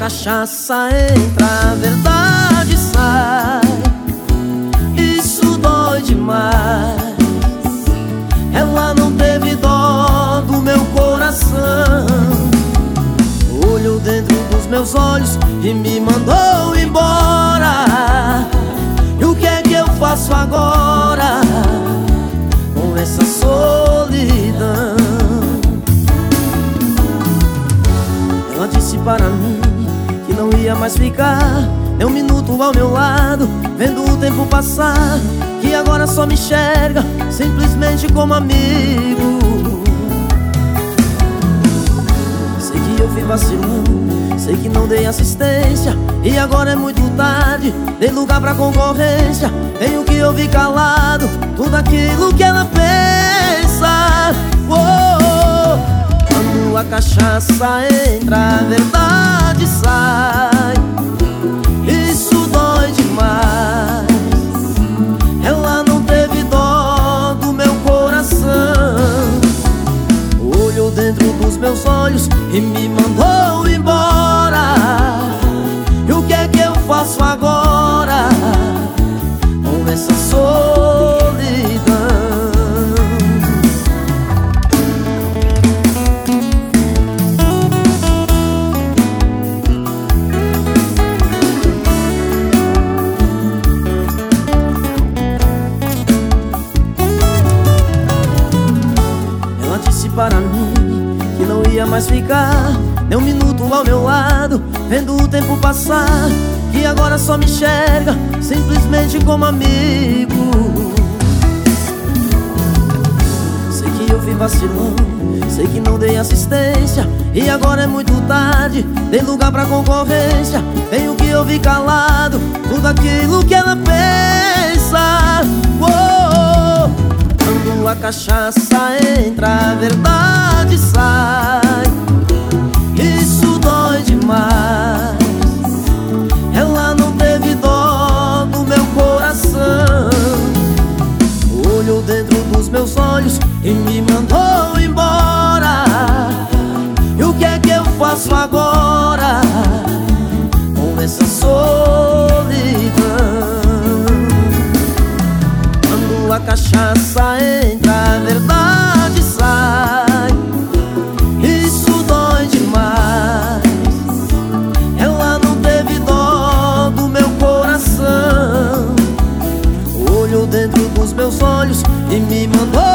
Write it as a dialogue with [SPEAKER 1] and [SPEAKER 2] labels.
[SPEAKER 1] cachaça entra, a verdade sai. Isso dói demais. Ela não teve dó do meu coração. Olhou dentro dos meus olhos e me mandou embora. E o que é que eu faço agora com essa solidão? Ela disse para mim que não ia mais ficar nem um minuto ao meu lado, vendo o tempo passar, que agora só me enxerga simplesmente como amigo. Sei que eu fui vacilando, sei que não dei assistência, e agora é muito tarde, dei lugar pra concorrência. Tenho que ouvir calado tudo aquilo que ela pensa. Quando a cachaça entra, a verdade sai. Isso dói demais. Ela não teve dó do meu coração. Olhou dentro dos meus olhos e me mandou embora. E o que é que eu faço agora com essa solidão? Ela disse para mim que não ia mais ficar nem um minuto ao meu lado, vendo o tempo passar, que agora só me enxerga simplesmente como amigo. Sei que eu fui vacilando, sei que não dei assistência, e agora é muito tarde, dei lugar pra concorrência. Tenho que ouvir calado tudo aquilo que ela pensa. Quando a cachaça entra, a verdade sai. Isso dói demais. Ela não teve dó do meu coração. Olhou dentro dos meus olhos e me mandou embora. E o que é que eu faço agora com essa solidão? Quando a cachaça entra, a verdade sai. Isso dói demais. Ela não teve dó do meu coração. Olhou dentro dos meus olhos e me mandou